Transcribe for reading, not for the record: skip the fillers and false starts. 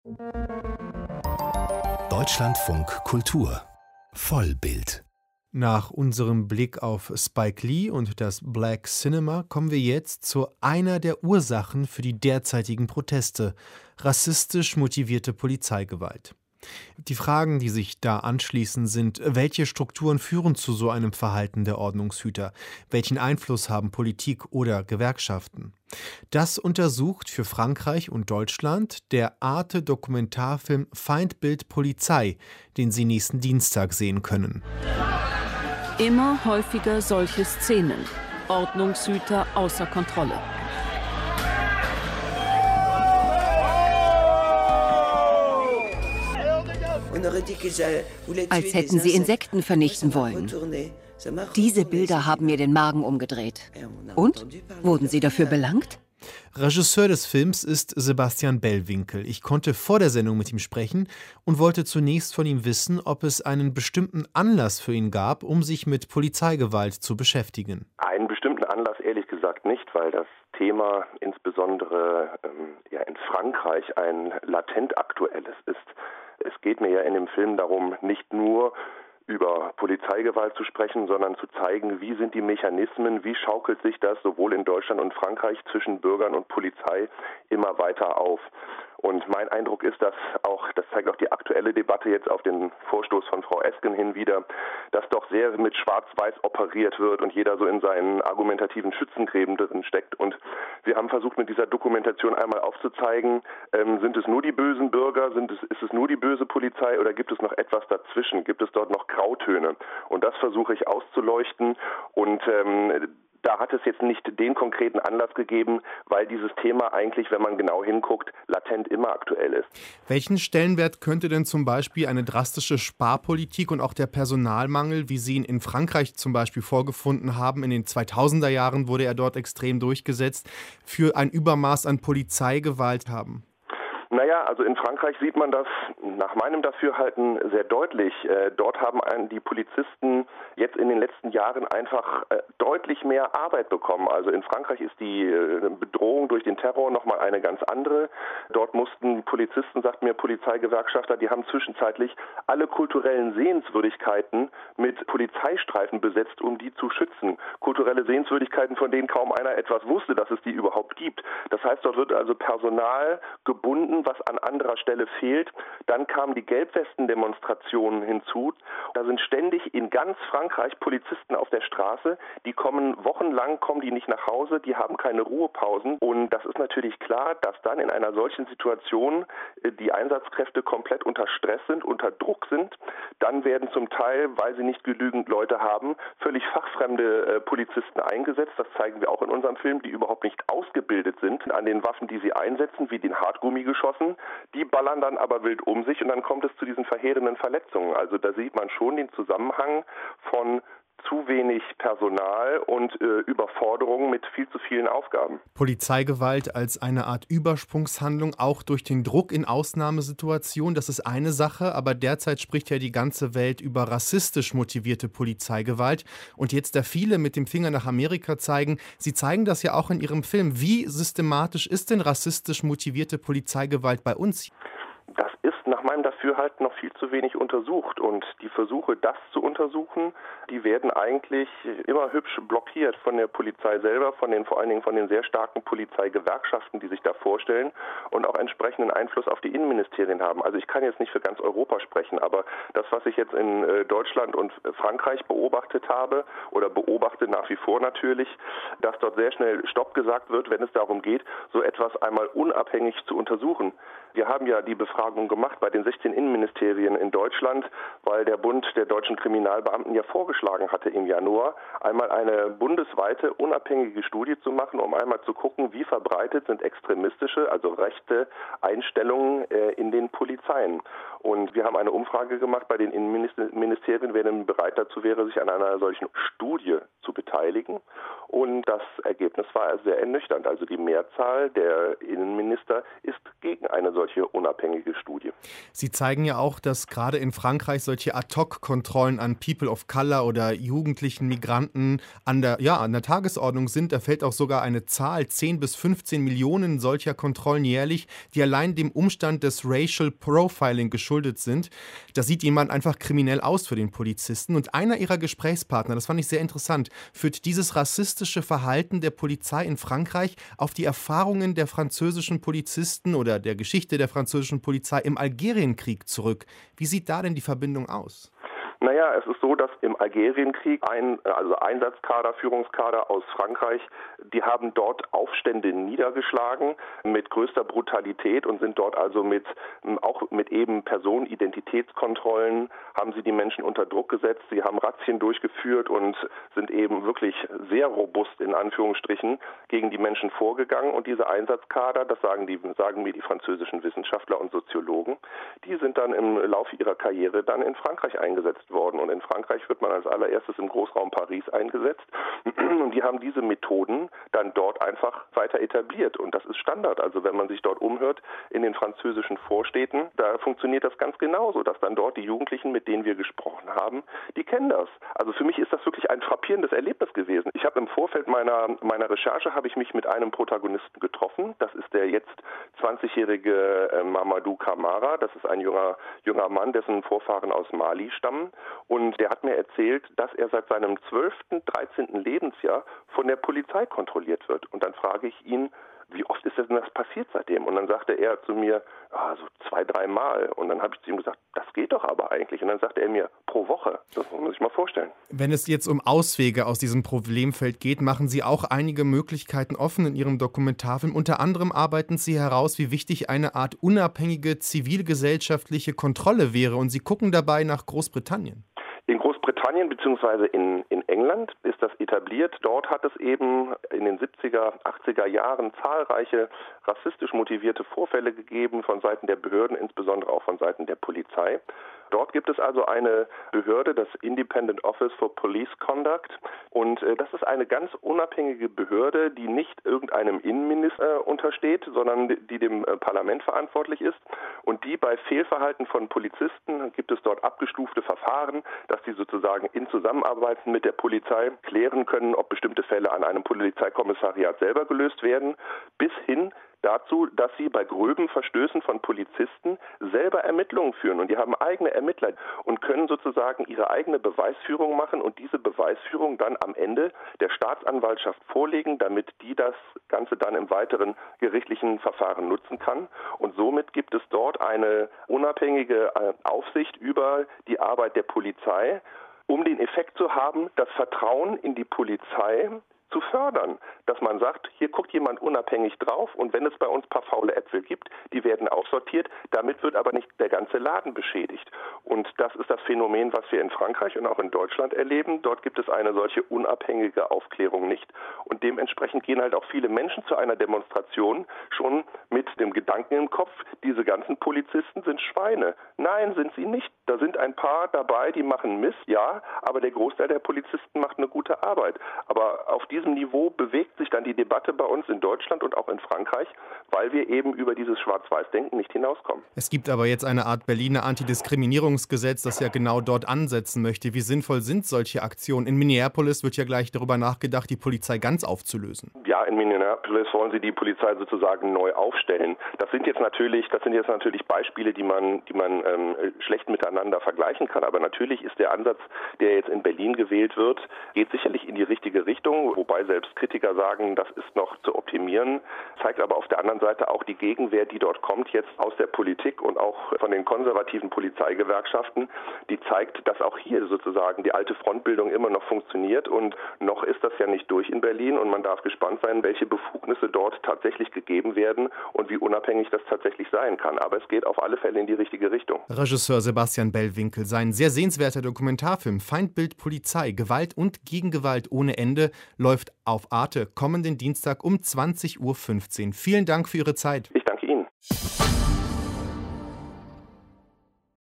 Deutschlandfunk Kultur Vollbild. Nach unserem Blick auf Spike Lee und das Black Cinema kommen wir jetzt zu einer der Ursachen für die derzeitigen Proteste: rassistisch motivierte Polizeigewalt. Die Fragen, die sich da anschließen, sind: Welche Strukturen führen zu so einem Verhalten der Ordnungshüter? Welchen Einfluss haben Politik oder Gewerkschaften? Das untersucht für Frankreich und Deutschland der Arte-Dokumentarfilm Feindbild Polizei, den Sie nächsten Dienstag sehen können. Immer häufiger solche Szenen. Ordnungshüter außer Kontrolle. Als hätten sie Insekten vernichten wollen. Diese Bilder haben mir den Magen umgedreht. Und? Wurden sie dafür belangt? Regisseur des Films ist Sebastian Bellwinkel. Ich konnte vor der Sendung mit ihm sprechen und wollte zunächst von ihm wissen, ob es einen bestimmten Anlass für ihn gab, um sich mit Polizeigewalt zu beschäftigen. Einen bestimmten Anlass ehrlich gesagt nicht, weil das Thema insbesondere in Frankreich ein latent aktuelles ist. Es geht mir ja in dem Film darum, nicht nur über Polizeigewalt zu sprechen, sondern zu zeigen, wie sind die Mechanismen, wie schaukelt sich das sowohl in Deutschland und Frankreich zwischen Bürgern und Polizei immer weiter auf. Und mein Eindruck ist, das zeigt auch die aktuelle Debatte jetzt auf den Vorstoß von Frau Esken hin wieder, dass doch sehr mit Schwarz-Weiß operiert wird und jeder so in seinen argumentativen Schützengräben drin steckt. Und wir haben versucht, mit dieser Dokumentation einmal aufzuzeigen, sind es nur die bösen Bürger, ist es nur die böse Polizei oder gibt es noch etwas dazwischen? Gibt es dort noch Grautöne? Und das versuche ich auszuleuchten und da hat es jetzt nicht den konkreten Anlass gegeben, weil dieses Thema eigentlich, wenn man genau hinguckt, latent immer aktuell ist. Welchen Stellenwert könnte denn zum Beispiel eine drastische Sparpolitik und auch der Personalmangel, wie Sie ihn in Frankreich zum Beispiel vorgefunden haben, in den 2000er Jahren wurde er dort extrem durchgesetzt, für ein Übermaß an Polizeigewalt haben? Naja, also in Frankreich sieht man das nach meinem Dafürhalten sehr deutlich. Dort haben die Polizisten jetzt in den letzten Jahren einfach deutlich mehr Arbeit bekommen. Also in Frankreich ist die Bedrohung durch den Terror nochmal eine ganz andere. Dort mussten Polizisten, sagt mir Polizeigewerkschafter, die haben zwischenzeitlich alle kulturellen Sehenswürdigkeiten mit Polizeistreifen besetzt, um die zu schützen. Kulturelle Sehenswürdigkeiten, von denen kaum einer etwas wusste, dass es die überhaupt gibt. Das heißt, dort wird also Personal gebunden, was an anderer Stelle fehlt. Dann kamen die Gelbwesten-Demonstrationen hinzu. Da sind ständig in ganz Frankreich Polizisten auf der Straße. Die kommen wochenlang, die nicht nach Hause, die haben keine Ruhepausen. Und das ist natürlich klar, dass dann in einer solchen Situation die Einsatzkräfte komplett unter Stress sind, unter Druck sind. Dann werden zum Teil, weil sie nicht genügend Leute haben, völlig fachfremde Polizisten eingesetzt. Das zeigen wir auch in unserem Film, die überhaupt nicht ausgebildet sind an den Waffen, die sie einsetzen, wie den Hartgummigeschossen. Die ballern dann aber wild um sich und dann kommt es zu diesen verheerenden Verletzungen. Also da sieht man schon den Zusammenhang von zu wenig Personal und Überforderung mit viel zu vielen Aufgaben. Polizeigewalt als eine Art Übersprungshandlung, auch durch den Druck in Ausnahmesituationen, das ist eine Sache, aber derzeit spricht ja die ganze Welt über rassistisch motivierte Polizeigewalt. Und jetzt, da viele mit dem Finger nach Amerika zeigen, Sie zeigen das ja auch in Ihrem Film. Wie systematisch ist denn rassistisch motivierte Polizeigewalt bei uns? Das ist nach meinem Dafürhalten noch viel zu wenig untersucht und die Versuche, das zu untersuchen, die werden eigentlich immer hübsch blockiert von der Polizei selber, vor allen Dingen von den sehr starken Polizeigewerkschaften, die sich da vorstellen und auch entsprechenden Einfluss auf die Innenministerien haben. Also ich kann jetzt nicht für ganz Europa sprechen, aber das, was ich jetzt in Deutschland und Frankreich beobachtet habe oder beobachte nach wie vor natürlich, dass dort sehr schnell Stopp gesagt wird, wenn es darum geht, so etwas einmal unabhängig zu untersuchen. Wir haben ja die Befragung gemacht bei den 16 Innenministerien in Deutschland, weil der Bund der deutschen Kriminalbeamten ja vorgeschlagen hatte im Januar, einmal eine bundesweite unabhängige Studie zu machen, um einmal zu gucken, wie verbreitet sind extremistische, also rechte Einstellungen in den Polizeien. Und wir haben eine Umfrage gemacht bei den Innenministerien, wer denn bereit dazu wäre, sich an einer solchen Studie zu beteiligen. Und das Ergebnis war sehr ernüchternd. Also die Mehrzahl der Innenminister ist gegen eine solche unabhängige Studie. Sie zeigen ja auch, dass gerade in Frankreich solche Ad-hoc-Kontrollen an People of Color oder jugendlichen Migranten an der Tagesordnung sind. Da fällt auch sogar eine Zahl, 10 bis 15 Millionen solcher Kontrollen jährlich, die allein dem Umstand des Racial Profiling geschuldet sind. Da sieht jemand einfach kriminell aus für den Polizisten. Und einer ihrer Gesprächspartner, das fand ich sehr interessant, führt dieses rassistische Verhalten der Polizei in Frankreich auf die Erfahrungen der französischen Polizisten oder der Geschichte der französischen Polizei im Algerienkrieg zurück. Wie sieht da denn die Verbindung aus? Naja, es ist so, dass im Algerienkrieg Einsatzkader, Führungskader aus Frankreich, die haben dort Aufstände niedergeschlagen mit größter Brutalität und sind dort also auch mit eben Personenidentitätskontrollen, haben sie die Menschen unter Druck gesetzt. Sie haben Razzien durchgeführt und sind eben wirklich sehr robust in Anführungsstrichen gegen die Menschen vorgegangen. Und diese Einsatzkader, das sagen mir die französischen Wissenschaftler und Soziologen, die sind dann im Laufe ihrer Karriere dann in Frankreich eingesetzt worden. Und in Frankreich wird man als allererstes im Großraum Paris eingesetzt. Und die haben diese Methoden dann dort einfach weiter etabliert. Und das ist Standard. Also wenn man sich dort umhört in den französischen Vorstädten, da funktioniert das ganz genauso, dass dann dort die Jugendlichen, mit denen wir gesprochen haben, die kennen das. Also für mich ist das wirklich ein frappierendes Erlebnis gewesen. Ich habe im Vorfeld meiner Recherche habe ich mich mit einem Protagonisten getroffen. Das ist der jetzt 20-jährige Mamadou Camara. Das ist ein junger Mann, dessen Vorfahren aus Mali stammen. Und der hat mir erzählt, dass er seit seinem 12., 13. Lebensjahr von der Polizei kontrolliert wird. Und dann frage ich ihn, wie oft ist denn das passiert seitdem? Und dann sagte er zu mir, so 2-3 Mal. Und dann habe ich zu ihm gesagt, das geht doch aber eigentlich. Und dann sagte er mir, pro Woche. Das muss man sich mal vorstellen. Wenn es jetzt um Auswege aus diesem Problemfeld geht, machen Sie auch einige Möglichkeiten offen in Ihrem Dokumentarfilm. Unter anderem arbeiten Sie heraus, wie wichtig eine Art unabhängige zivilgesellschaftliche Kontrolle wäre. Und Sie gucken dabei nach Großbritannien. In Großbritannien bzw. in England ist das etabliert. Dort hat es eben in den 70er, 80er Jahren zahlreiche rassistisch motivierte Vorfälle gegeben von Seiten der Behörden, insbesondere auch von Seiten der Polizei. Dort gibt es also eine Behörde, das Independent Office for Police Conduct. Und das ist eine ganz unabhängige Behörde, die nicht irgendeinem Innenminister untersteht, sondern die dem Parlament verantwortlich ist. Und die bei Fehlverhalten von Polizisten gibt es dort abgestufte Verfahren, dass die sozusagen in Zusammenarbeit mit der Polizei klären können, ob bestimmte Fälle an einem Polizeikommissariat selber gelöst werden, bis hin dazu, dass sie bei gröben Verstößen von Polizisten selber Ermittlungen führen. Und die haben eigene Ermittler und können sozusagen ihre eigene Beweisführung machen und diese Beweisführung dann am Ende der Staatsanwaltschaft vorlegen, damit die das Ganze dann im weiteren gerichtlichen Verfahren nutzen kann. Und somit gibt es dort eine unabhängige Aufsicht über die Arbeit der Polizei, um den Effekt zu haben, das Vertrauen in die Polizei zu fördern, dass man sagt, hier guckt jemand unabhängig drauf und wenn es bei uns ein paar faule Äpfel gibt, die werden aussortiert, damit wird aber nicht der ganze Laden beschädigt. Und das ist das Phänomen, was wir in Frankreich und auch in Deutschland erleben. Dort gibt es eine solche unabhängige Aufklärung nicht und dementsprechend gehen halt auch viele Menschen zu einer Demonstration schon mit dem Gedanken im Kopf, diese ganzen Polizisten sind Schweine. Nein, sind sie nicht. Da sind ein paar dabei, die machen Mist, ja, aber der Großteil der Polizisten macht eine gute Arbeit. Aber auf diesem Niveau bewegt sich dann die Debatte bei uns in Deutschland und auch in Frankreich, weil wir eben über dieses Schwarz-Weiß-Denken nicht hinauskommen. Es gibt aber jetzt eine Art Berliner Antidiskriminierungsgesetz, das ja genau dort ansetzen möchte. Wie sinnvoll sind solche Aktionen? In Minneapolis wird ja gleich darüber nachgedacht, die Polizei ganz aufzulösen. Ja, in Minneapolis wollen sie die Polizei sozusagen neu aufstellen. Das sind jetzt natürlich Beispiele, die man schlecht miteinander vergleichen kann. Aber natürlich ist der Ansatz, der jetzt in Berlin gewählt wird, geht sicherlich in die richtige Richtung, wobei selbst Kritiker sagen, das ist noch zu optimieren, zeigt aber auf der anderen Seite auch die Gegenwehr, die dort kommt jetzt aus der Politik und auch von den konservativen Polizeigewerkschaften, die zeigt, dass auch hier sozusagen die alte Frontbildung immer noch funktioniert und noch ist das ja nicht durch in Berlin und man darf gespannt sein, welche Befugnisse dort tatsächlich gegeben werden und wie unabhängig das tatsächlich sein kann. Aber es geht auf alle Fälle in die richtige Richtung. Regisseur Sebastian Bellwinkel, sein sehr sehenswerter Dokumentarfilm Feindbild Polizei, Gewalt und Gegengewalt ohne Ende läuft auf Arte kommenden Dienstag um 20:15 Uhr. Vielen Dank für Ihre Zeit. Ich danke Ihnen.